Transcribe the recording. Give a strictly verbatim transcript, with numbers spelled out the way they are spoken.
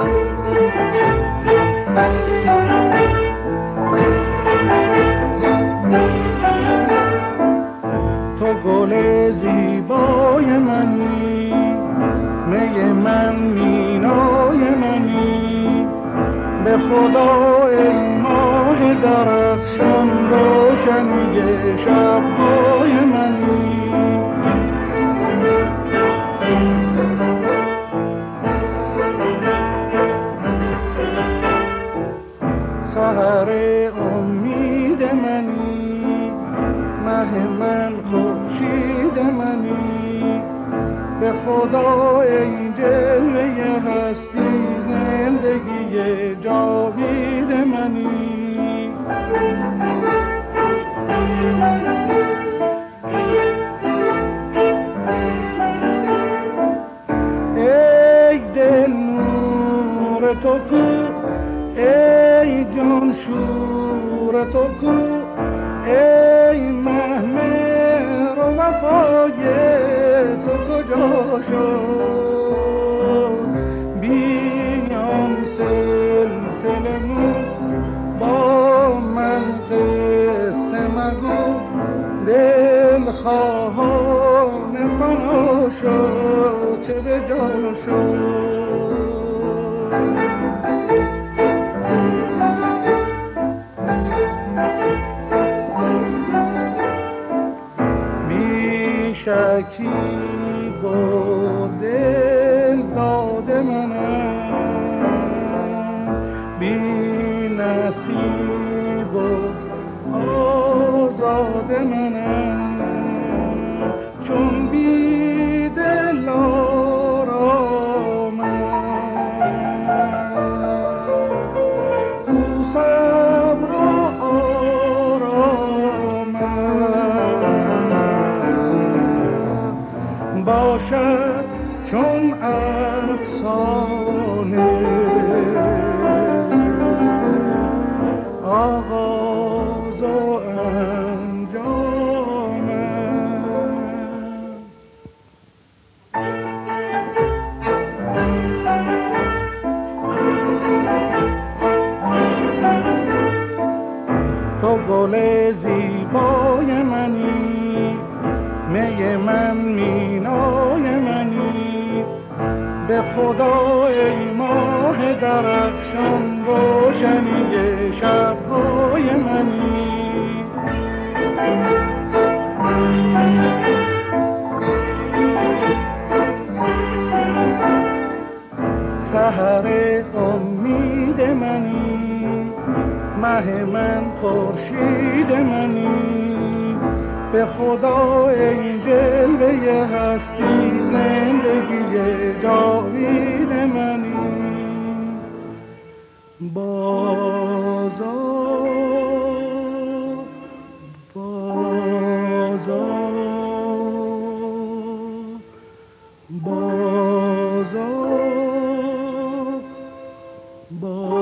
تو گل زیبای منی، می من مینای منی، به خدا ای ماه درخشان روشنی شب‌های منی. سحر امید منی، مه من خورشید منی، به خدا ای جلوه هستی زندگی جاوید منی. ای دل نور تو کو، ای جان شور تو کو، ای مه مهر و وفای تو کجا شد؟ بیان سلسله مو با من قصه مگو، دل خواهان فنا شد چه به جان شد. شکی با دل داده منم، بی نصیب و آزاده منم، چون بی دل آرامم، کو صبر و آرامم باشد چون افسانه، آغاز و انجامم. تو گل زیبای منی، می من مینای منی، به خدا ای ماه درخشان روشنی شب‌های منی. سحر امید منی، مه من خورشید منی، به خدا ای جلوه هستی زندگی جاوید منی. بازار بازار بازار بازار